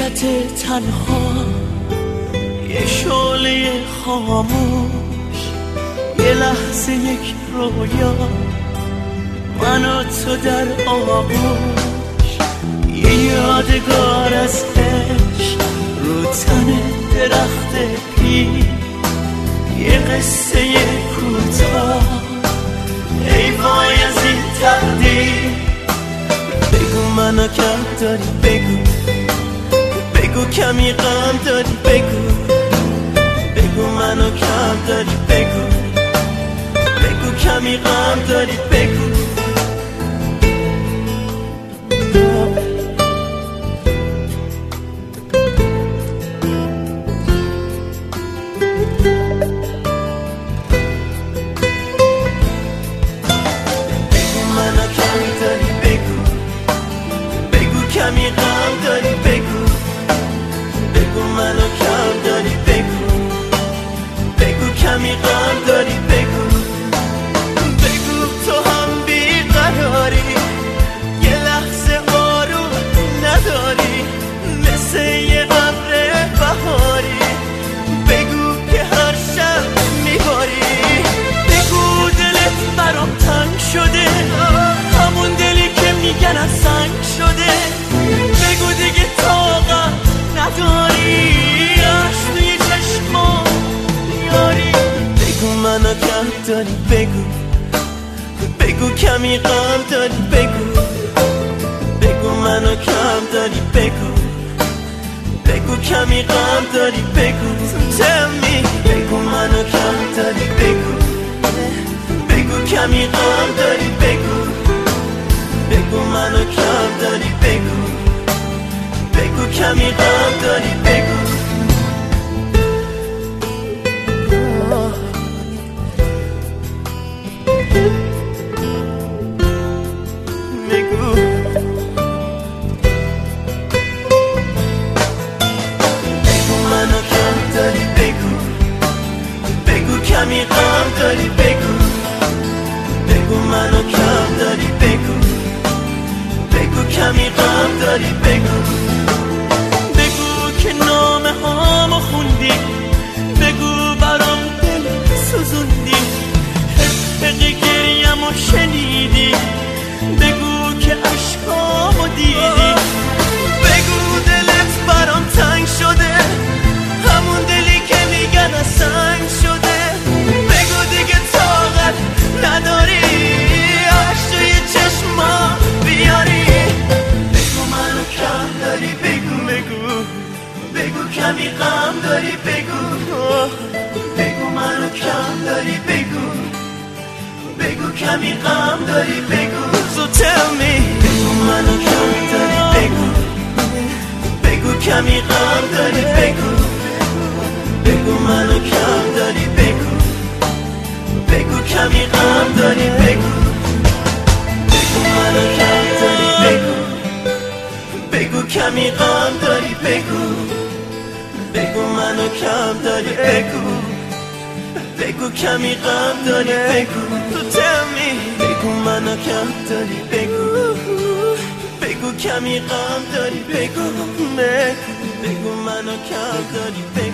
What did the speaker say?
حرکت تنها، یه شعله خاموش، یه لحظه یک رویا، من و تو در آغوش، یه یادگار از عشق رو تن درخت پیر، یه قصه کوتاه، ای وای از این تقدیر. بگو منو کم داری، بگو کمی غم داری، بگو منو کم داری، بگو کمی غم داری، بگو منو کم داری، بگو کمی غم داری، بگو منو کم داری، بگو کمی غم داری، بگو تو هم بیقراری، یه لحظه آروم نداری، مثل یه ابر بهاری، بگو که هر شب میباری، بگو دلت برام تنگ شده، همون دلی که میگن از سنگ شده، بگو دیگه طاقت نداری، عشق توی چشما یاری، بگو منو کم داری، بگو کمی غم داری، بگو منو کم داری، بگو کمی غم داری، بگو tell me، بگو منو کم داری، بگو کمی غم داری، بگو منو کم داری، بگو کمی غم داری، بگو منو کم داری، بگو کمی غم داری، بگو منو کم داری، بگو کمی غم داری، بگو که نامه هامو خوندی، بگو برام دل سوزوندی، حق گریه‌مو شنیدی، بگو که عشقامو دیدی، بگو دلت برام تنگ شده، همون دلی که میگن از سنگ شده، بگو دیگه طاقت نداری، عشق توی چشما بیاری، بگو منو کم داری، بگو کمی غم داری، بگو منو کم داری، بگو کمی غم داری، بگو so tell me، بگو منو کم داری، بگو کمی غم داری، بگو منو کم داری، بگو کمی غم داری، بگو منو کم داری، بگو کمی غم داری، بگو منو کم داری، بگو کمی غم داری، بگو تو tell me، بگو منو کم داری، بگو کمی غم داری، بگو منو کم داری،